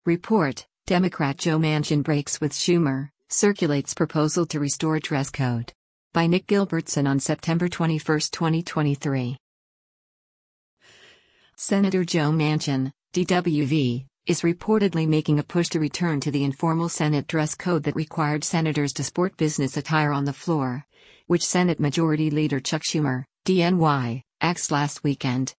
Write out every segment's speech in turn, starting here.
Report: Democrat Joe Manchin breaks with Schumer, circulates proposal to restore dress code. By Nick Gilbertson on September 21, 2023. Senator Joe Manchin, DWV, is reportedly making a push to return to the informal Senate dress code that required senators to sport business attire on the floor, which Senate Majority Leader Chuck Schumer, DNY, axed last weekend.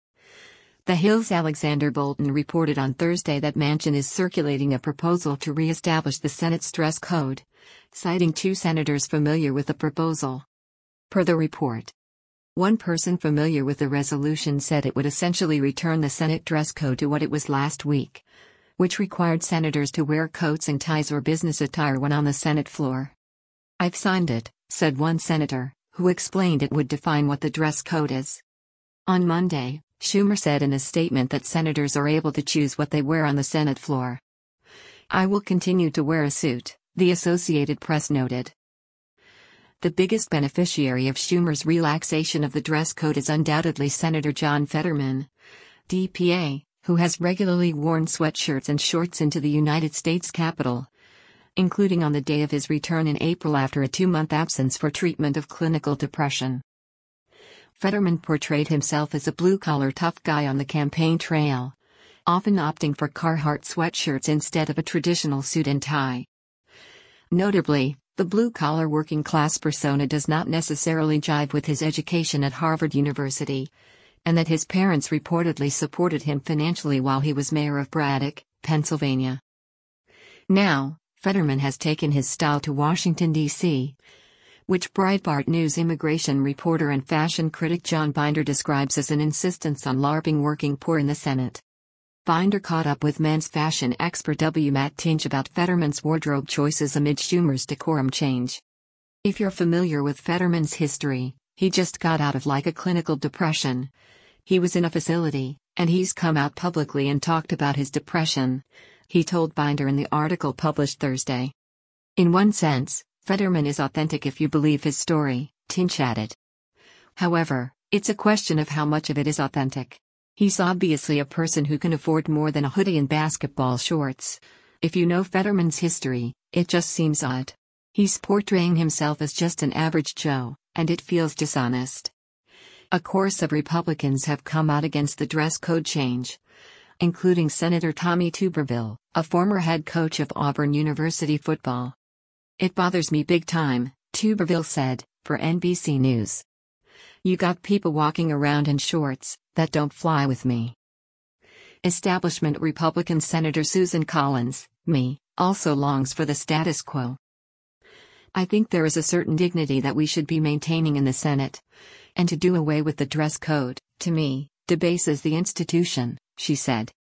The Hill's Alexander Bolton reported on Thursday that Manchin is circulating a proposal to re-establish the Senate's dress code, citing two senators familiar with the proposal. Per the report, one person familiar with the resolution said it would essentially return the Senate dress code to what it was last week, which required senators to wear coats and ties or business attire when on the Senate floor. "I've signed it," said one senator, who explained it would define what the dress code is. On Monday, Schumer said in a statement that senators are able to choose what they wear on the Senate floor. "I will continue to wear a suit," the Associated Press noted. The biggest beneficiary of Schumer's relaxation of the dress code is undoubtedly Senator John Fetterman, DPA, who has regularly worn sweatshirts and shorts into the United States Capitol, including on the day of his return in April after a 2-month absence for treatment of clinical depression. Fetterman portrayed himself as a blue-collar tough guy on the campaign trail, often opting for Carhartt sweatshirts instead of a traditional suit and tie. Notably, the blue-collar working-class persona does not necessarily jive with his education at Harvard University, and that his parents reportedly supported him financially while he was mayor of Braddock, Pennsylvania. Now, Fetterman has taken his style to Washington, D.C., which Breitbart News immigration reporter and fashion critic John Binder describes as an insistence on LARPing working poor in the Senate. Binder caught up with men's fashion expert W. Matt Tinch about Fetterman's wardrobe choices amid Schumer's decorum change. "If you're familiar with Fetterman's history, he just got out of like a clinical depression. He was in a facility, and he's come out publicly and talked about his depression," he told Binder in the article published Thursday. "In one sense, Fetterman is authentic if you believe his story," Tinch added. "However, it's a question of how much of it is authentic. He's obviously a person who can afford more than a hoodie and basketball shorts. If you know Fetterman's history, it just seems odd. He's portraying himself as just an average Joe, and it feels dishonest." A chorus of Republicans have come out against the dress code change, including Senator Tommy Tuberville, a former head coach of Auburn University football. "It bothers me big time," Tuberville said, for NBC News. "You got people walking around in shorts that don't fly with me." Establishment Republican Senator Susan Collins, me, also longs for the status quo. "I think there is a certain dignity that we should be maintaining in the Senate. And to do away with the dress code, to me, debases the institution," she said.